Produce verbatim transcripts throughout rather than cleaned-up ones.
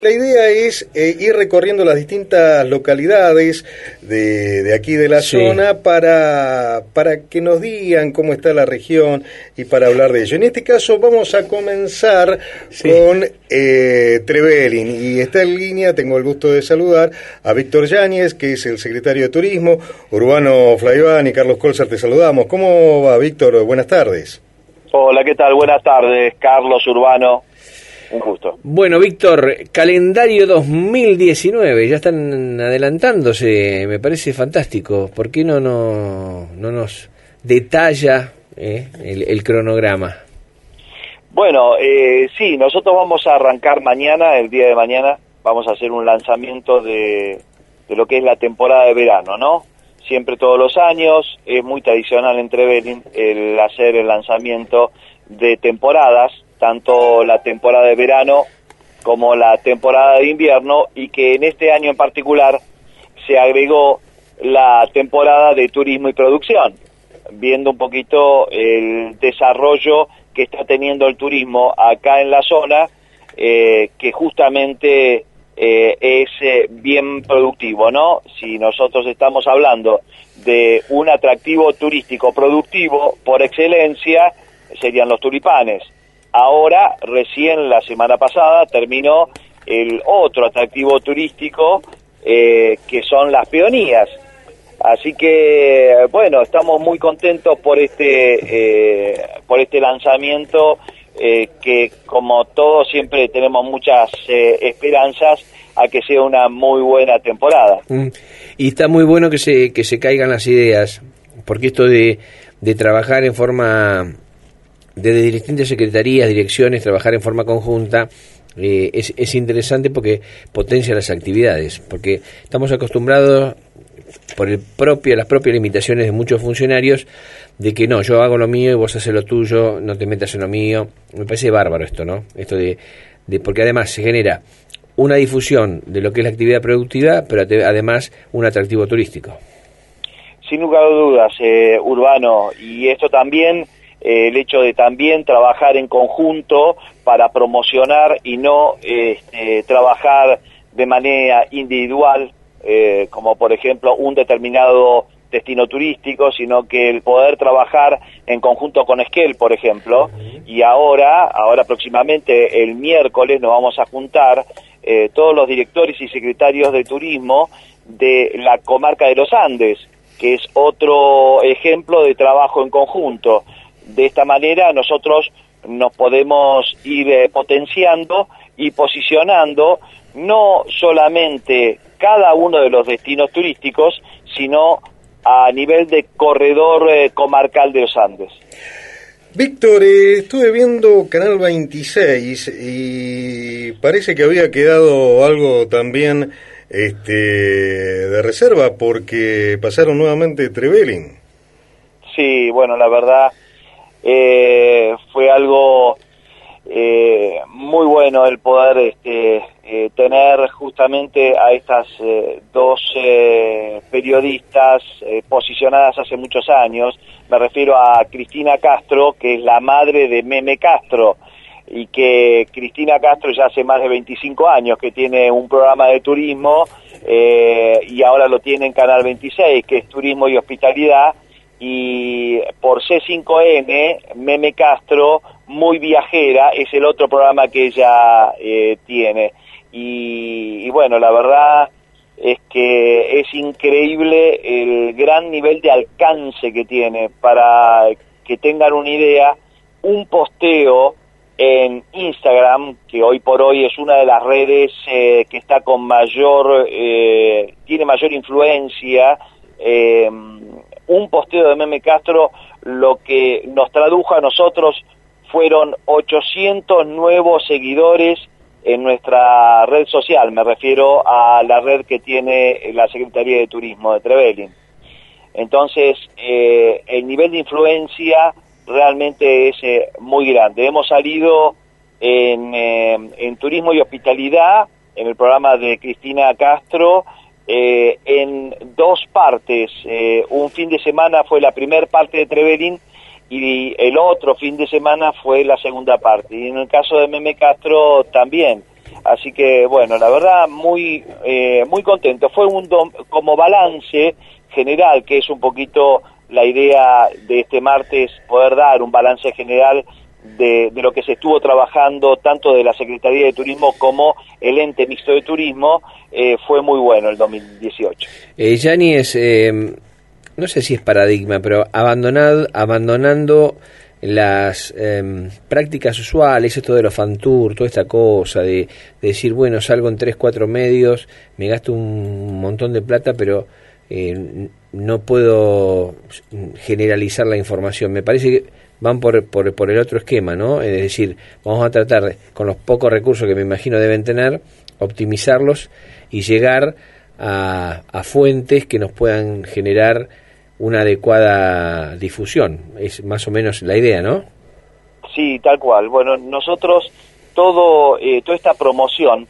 La idea es eh, ir recorriendo las distintas localidades de, de aquí de la sí. zona para, para que nos digan cómo está la región y para hablar de ello. En este caso vamos a comenzar sí. con eh, Trevelin, y está en línea, tengo el gusto de saludar a Víctor Yáñez, que es el secretario de Turismo, Urbano Flaiván y Carlos Colzar, te saludamos. ¿Cómo va, Víctor? Buenas tardes. Hola, ¿qué tal? Buenas tardes, Carlos, Urbano. Un gusto. Bueno, Víctor, calendario dos mil diecinueve, ya están adelantándose, me parece fantástico. ¿Por qué no, no, no nos detalla eh, el, el cronograma? Bueno, eh, sí, nosotros vamos a arrancar mañana, el día de mañana, vamos a hacer un lanzamiento de, de lo que es la temporada de verano, ¿no? Siempre todos los años, es muy tradicional en Trevelin el hacer el lanzamiento de temporadas, tanto la temporada de verano como la temporada de invierno, y que en este año en particular se agregó la temporada de turismo y producción, viendo un poquito el desarrollo que está teniendo el turismo acá en la zona, eh, que justamente eh, es eh, bien productivo, ¿no? Si nosotros estamos hablando de un atractivo turístico productivo por excelencia, serían los tulipanes. Ahora, recién la semana pasada, terminó el otro atractivo turístico, eh, que son las peonías. Así que, bueno, estamos muy contentos por este eh, por este lanzamiento, eh, que como todos siempre tenemos muchas eh, esperanzas a que sea una muy buena temporada. Mm. Y está muy bueno que se que se caigan las ideas, porque esto de, de trabajar en forma... desde distintas secretarías, direcciones, trabajar en forma conjunta, eh, es, es interesante porque potencia las actividades, porque estamos acostumbrados por el propio, las propias limitaciones de muchos funcionarios, de que no, yo hago lo mío y vos haces lo tuyo, no te metas en lo mío. Me parece bárbaro esto, ¿no? Esto de, de porque además se genera una difusión de lo que es la actividad productiva, pero te, además un atractivo turístico. Sin lugar a dudas, eh, Urbano, y esto también... Eh, el hecho de también trabajar en conjunto para promocionar y no este, trabajar de manera individual, eh, como por ejemplo un determinado destino turístico, sino que el poder trabajar en conjunto con Esquel, por ejemplo, y ahora, ahora próximamente el miércoles nos vamos a juntar eh, todos los directores y secretarios de turismo de la comarca de los Andes, que es otro ejemplo de trabajo en conjunto. De esta manera nosotros nos podemos ir eh, potenciando y posicionando no solamente cada uno de los destinos turísticos, sino a nivel de corredor eh, comarcal de los Andes. Víctor, eh, estuve viendo Canal veintiséis y parece que había quedado algo también este, de reserva, porque pasaron nuevamente Trevelin. Sí, bueno, la verdad... Eh, fue algo eh, muy bueno el poder este, eh, tener justamente a estas eh, dos eh, periodistas eh, posicionadas hace muchos años. Me refiero a Cristina Castro, que es la madre de Meme Castro, y que Cristina Castro ya hace más de veinticinco años que tiene un programa de turismo, eh, y ahora lo tiene en Canal veintiséis, que es Turismo y Hospitalidad. Y por C cinco N, Meme Castro, Muy Viajera, es el otro programa que ella eh, tiene. Y, y bueno, la verdad es que es increíble el gran nivel de alcance que tiene. Para que tengan una idea, un posteo en Instagram, que hoy por hoy es una de las redes eh, que está con mayor, eh, tiene mayor influencia, eh, un posteo de Meme Castro, lo que nos tradujo a nosotros fueron ochocientos nuevos seguidores en nuestra red social. Me refiero a la red que tiene la Secretaría de Turismo de Trevelin. Entonces, eh, el nivel de influencia realmente es eh, muy grande. Hemos salido en, eh, en Turismo y Hospitalidad, en el programa de Cristina Castro, Eh, en dos partes. Eh, un fin de semana fue la primera parte de Trevelin y el otro fin de semana fue la segunda parte. Y en el caso de Meme Castro también. Así que, bueno, la verdad, muy eh, muy contento. Fue un dom- como balance general, que es un poquito la idea de este martes, poder dar un balance general de, de lo que se estuvo trabajando, tanto de la Secretaría de Turismo como el ente mixto de turismo. Eh, fue muy bueno el dos mil dieciocho. Eh, Yanni, es, eh, no sé si es paradigma, pero abandonado, abandonando las eh, prácticas usuales, esto de los fan tour, toda esta cosa de, de decir, bueno, salgo en tres, cuatro medios, me gasto un montón de plata, pero eh, no puedo generalizar la información. Me parece que van por, por, por el otro esquema, ¿no? Es decir, vamos a tratar, con los pocos recursos que me imagino deben tener, optimizarlos y llegar a, a fuentes que nos puedan generar una adecuada difusión. Es más o menos la idea, ¿no? Sí, tal cual. Bueno, nosotros, todo eh, toda esta promoción,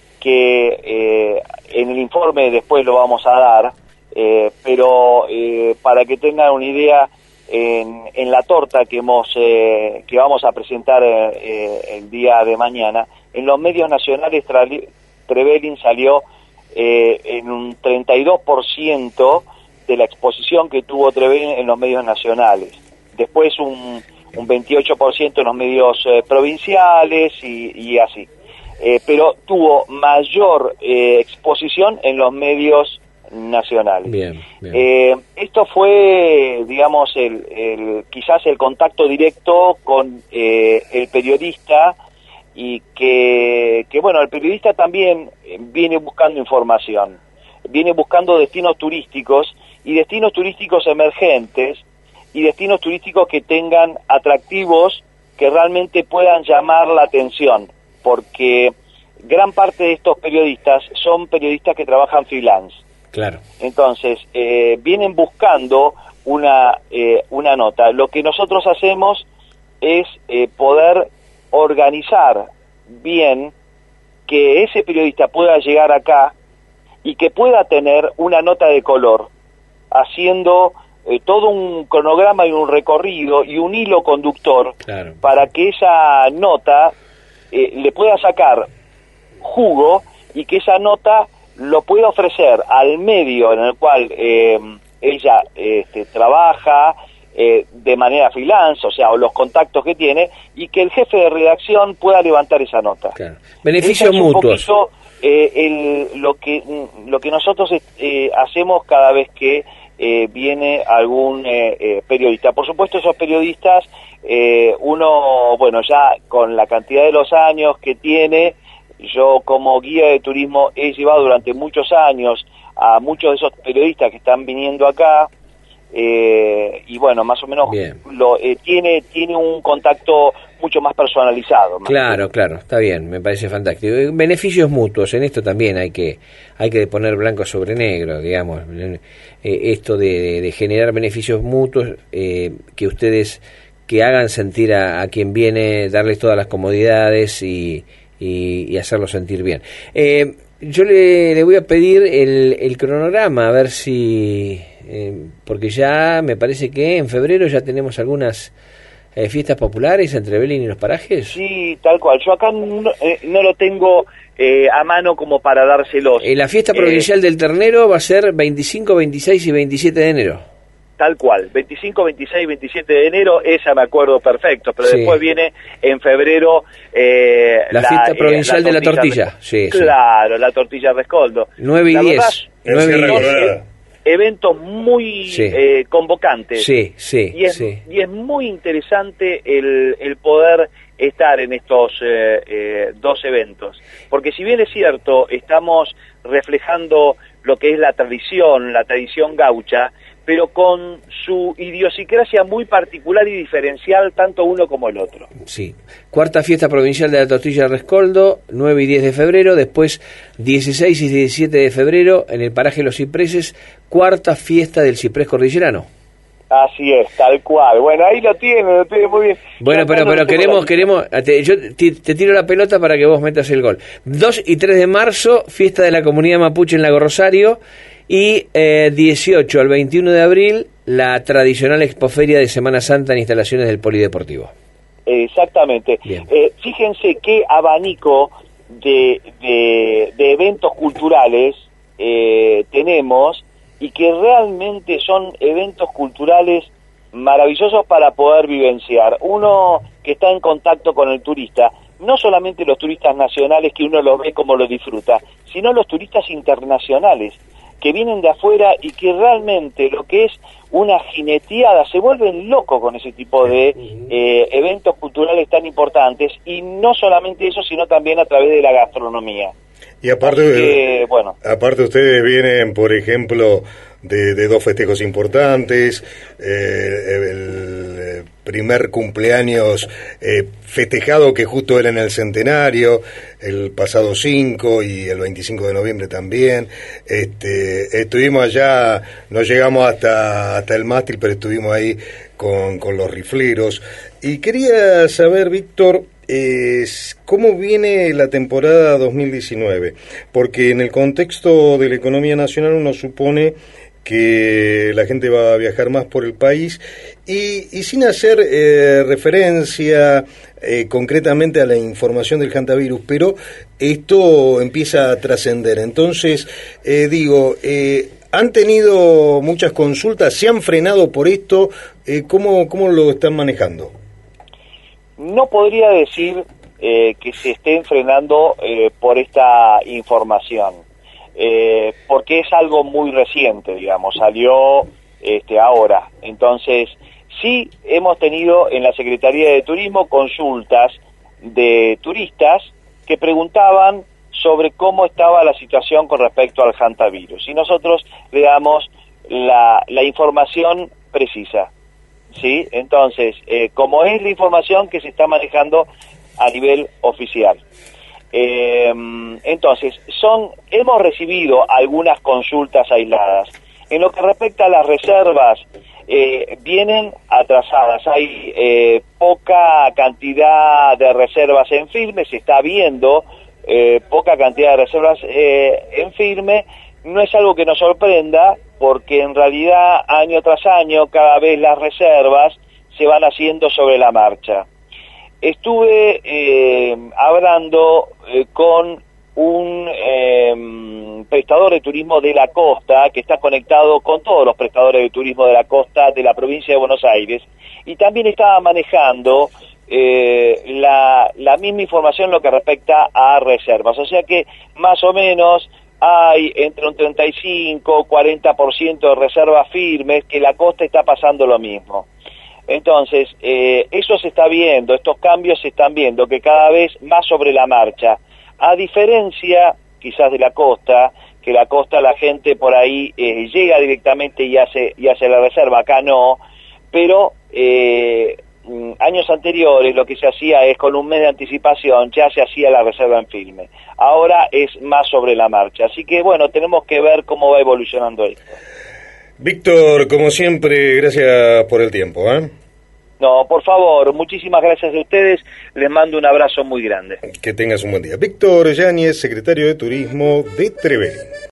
que eh, en el informe después lo vamos a dar, eh, pero eh, para que tengan una idea, en, en la torta que hemos eh, que vamos a presentar eh, el día de mañana, en los medios nacionales Trevelin salió eh, en un treinta y dos por ciento de la exposición que tuvo Trevelin en los medios nacionales. Después un, un veintiocho por ciento en los medios eh, provinciales y, y así. Eh, pero tuvo mayor eh, exposición en los medios nacionales. Bien, bien. Eh, esto fue, digamos, el, el quizás el contacto directo con eh, el periodista, y que, que, bueno, el periodista también viene buscando información, viene buscando destinos turísticos, y destinos turísticos emergentes, y destinos turísticos que tengan atractivos que realmente puedan llamar la atención, porque gran parte de estos periodistas son periodistas que trabajan freelance. Claro. Entonces, eh, vienen buscando una, eh, una nota. Lo que nosotros hacemos es eh, poder organizar bien que ese periodista pueda llegar acá y que pueda tener una nota de color, haciendo eh, todo un cronograma y un recorrido y un hilo conductor, claro, para que esa nota eh, le pueda sacar jugo y que esa nota lo pueda ofrecer al medio en el cual eh, ella este, trabaja eh, de manera freelance, o sea, o los contactos que tiene, y que el jefe de redacción pueda levantar esa nota. Claro. Beneficios es mutuos. Un poquito, eh, el, lo que lo que nosotros eh, hacemos cada vez que eh, viene algún eh, eh, periodista. Por supuesto, esos periodistas, eh, uno, bueno, ya con la cantidad de los años que tiene, yo como guía de turismo he llevado durante muchos años a muchos de esos periodistas que están viniendo acá, eh, y bueno, más o menos lo, eh, tiene tiene un contacto mucho más personalizado. Más claro, bien. Claro, está bien, me parece fantástico. Beneficios mutuos, en esto también hay que hay que poner blanco sobre negro, digamos, eh, esto de, de generar beneficios mutuos, eh, que ustedes que hagan sentir a, a quien viene, darles todas las comodidades y Y, y hacerlo sentir bien. Eh, yo le, le voy a pedir el, el cronograma, a ver si... Eh, porque ya me parece que en febrero ya tenemos algunas eh, fiestas populares entre Trevelin y los parajes. Sí, tal cual. Yo acá no, eh, no lo tengo eh, a mano como para dárselos. Eh, la fiesta provincial eh, del Ternero va a ser veinticinco, veintiséis y veintisiete de enero. Tal cual, veinticinco, veintiséis, veintisiete de enero, esa me acuerdo perfecto, pero sí. Después viene en febrero eh, la, la fiesta provincial eh, la de la tortilla. Sí, claro, sí. La tortilla Rescoldo. nueve y diez. nueve eventos muy sí. eh, convocantes. Sí, sí, y es, sí. Y es muy interesante el, el poder estar en estos eh, eh, dos eventos, porque si bien es cierto, estamos reflejando lo que es la tradición, la tradición gaucha, pero con su idiosincrasia muy particular y diferencial, tanto uno como el otro. Sí. Cuarta fiesta provincial de la tortilla de Rescoldo, nueve y diez de febrero, después dieciséis y diecisiete de febrero, en el paraje Los Cipreses, cuarta fiesta del ciprés cordillerano. Así es, tal cual. Bueno, ahí lo tiene, lo tiene muy bien. Bueno, yo pero no pero queremos, la... queremos, te, yo te, te tiro la pelota para que vos metas el gol. dos y tres de marzo, fiesta de la comunidad mapuche en Lago Rosario, y eh, dieciocho al veintiuno de abril, la tradicional expoferia de Semana Santa en instalaciones del Polideportivo. Exactamente. Eh, fíjense qué abanico de, de, de eventos culturales eh, tenemos, y que realmente son eventos culturales maravillosos para poder vivenciar. Uno que está en contacto con el turista, no solamente los turistas nacionales que uno los ve como lo disfruta, sino los turistas internacionales que vienen de afuera y que realmente lo que es una jineteada, se vuelven locos con ese tipo de eh, eventos culturales tan importantes, y no solamente eso, sino también a través de la gastronomía. Y aparte, que, bueno, aparte ustedes vienen, por ejemplo, de, de dos festejos importantes, eh, el primer cumpleaños eh, festejado que justo era en el centenario, el pasado cinco, y el veinticinco de noviembre también. Este, estuvimos allá, no llegamos hasta, hasta el mástil, pero estuvimos ahí con, con los rifleros. Y quería saber, Víctor, es cómo viene la temporada dos mil diecinueve, porque en el contexto de la economía nacional uno supone que la gente va a viajar más por el país, y, y sin hacer eh, referencia eh, concretamente a la información del hantavirus, pero esto empieza a trascender. Entonces, eh, digo, eh, ¿han tenido muchas consultas? ¿Se han frenado por esto? Eh, ¿cómo, cómo lo están manejando? No podría decir eh, que se estén frenando eh, por esta información, eh, porque es algo muy reciente, digamos, salió este, ahora. Entonces, sí hemos tenido en la Secretaría de Turismo consultas de turistas que preguntaban sobre cómo estaba la situación con respecto al hantavirus, y nosotros le damos la, la información precisa. Sí, entonces, eh, como es la información que se está manejando a nivel oficial. Eh, entonces, son hemos recibido algunas consultas aisladas. En lo que respecta a las reservas, eh, vienen atrasadas. Hay eh, poca cantidad de reservas en firme, se está viendo eh, poca cantidad de reservas eh, en firme. No es algo que nos sorprenda, porque en realidad año tras año cada vez las reservas se van haciendo sobre la marcha. Estuve eh, hablando eh, con un eh, prestador de turismo de la costa, que está conectado con todos los prestadores de turismo de la costa de la provincia de Buenos Aires, y también estaba manejando eh, la, la misma información en lo que respecta a reservas. O sea que más o menos hay entre un treinta y cinco y cuarenta por ciento de reservas firmes, que la costa está pasando lo mismo. Entonces, eh, eso se está viendo, estos cambios se están viendo, que cada vez más sobre la marcha. A diferencia, quizás, de la costa, que la costa la gente por ahí eh, llega directamente y hace, y hace la reserva, acá no, pero eh, años anteriores lo que se hacía es con un mes de anticipación ya se hacía la reserva en firme. Ahora es más sobre la marcha, así que bueno, tenemos que ver cómo va evolucionando esto. Víctor, como siempre, gracias por el tiempo, ¿eh? No, por favor, muchísimas gracias a ustedes, les mando un abrazo muy grande. Que tengas un buen día. Víctor Yáñez, secretario de Turismo de Trevelin.